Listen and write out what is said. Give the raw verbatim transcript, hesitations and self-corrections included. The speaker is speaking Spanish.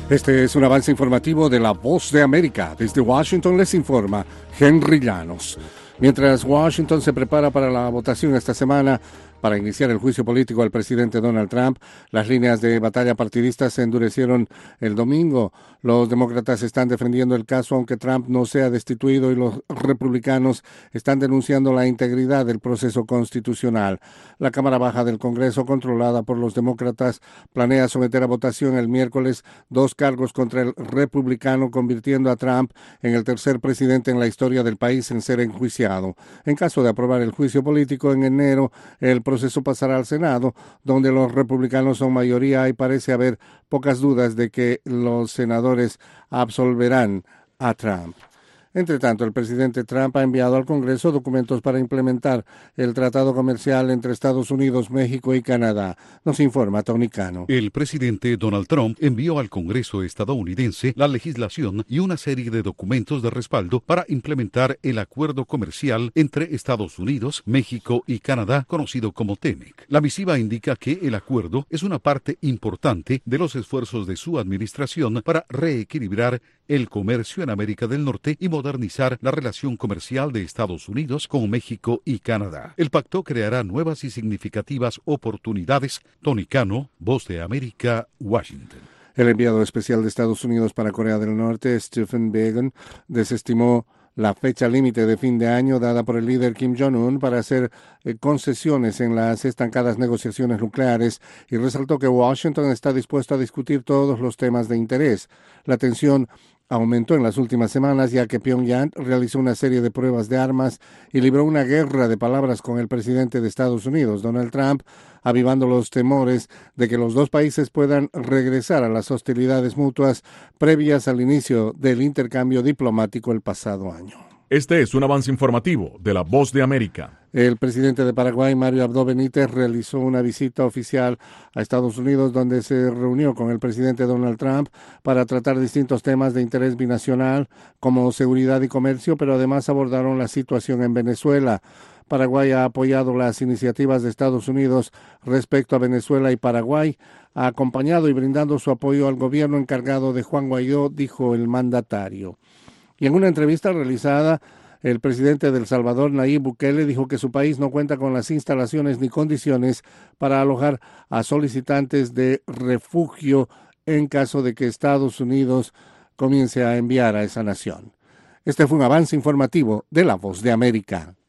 Este es un avance informativo de La Voz de América. Desde Washington les informa Henry Llanos. Mientras Washington se prepara para la votación esta semana para iniciar el juicio político al presidente Donald Trump, las líneas de batalla partidistas se endurecieron el domingo. Los demócratas están defendiendo el caso aunque Trump no sea destituido y los republicanos están denunciando la integridad del proceso constitucional. La Cámara Baja del Congreso, controlada por los demócratas, planea someter a votación el miércoles dos cargos contra el republicano, convirtiendo a Trump en el tercer presidente en la historia del país en ser enjuiciado. En caso de aprobar el juicio político en enero, el proceso pasará al Senado, donde los republicanos son mayoría y parece haber pocas dudas de que los senadores absolverán a Trump. Entre tanto, el presidente Trump ha enviado al Congreso documentos para implementar el tratado comercial entre Estados Unidos, México y Canadá. Nos informa Tony Cano. El presidente Donald Trump envió al Congreso estadounidense la legislación y una serie de documentos de respaldo para implementar el acuerdo comercial entre Estados Unidos, México y Canadá, conocido como T M E C. La misiva indica que el acuerdo es una parte importante de los esfuerzos de su administración para reequilibrar el comercio en América del Norte y modernizar la relación comercial de Estados Unidos con México y Canadá. El pacto creará nuevas y significativas oportunidades. Tony Cano, Voz de América, Washington. El enviado especial de Estados Unidos para Corea del Norte, Stephen Biegun, desestimó la fecha límite de fin de año dada por el líder Kim Jong-un para hacer eh, concesiones en las estancadas negociaciones nucleares y resaltó que Washington está dispuesto a discutir todos los temas de interés. La tensión aumentó en las últimas semanas ya que Pyongyang realizó una serie de pruebas de armas y libró una guerra de palabras con el presidente de Estados Unidos, Donald Trump, avivando los temores de que los dos países puedan regresar a las hostilidades mutuas previas al inicio del intercambio diplomático el pasado año. Este es un avance informativo de La Voz de América. El presidente de Paraguay, Mario Abdo Benítez, realizó una visita oficial a Estados Unidos donde se reunió con el presidente Donald Trump para tratar distintos temas de interés binacional como seguridad y comercio, pero además abordaron la situación en Venezuela. Paraguay ha apoyado las iniciativas de Estados Unidos respecto a Venezuela y Paraguay, ha acompañado y brindando su apoyo al gobierno encargado de Juan Guaidó, dijo el mandatario. Y en una entrevista realizada, el presidente de El Salvador, Nayib Bukele, dijo que su país no cuenta con las instalaciones ni condiciones para alojar a solicitantes de refugio en caso de que Estados Unidos comience a enviar a esa nación. Este fue un avance informativo de La Voz de América.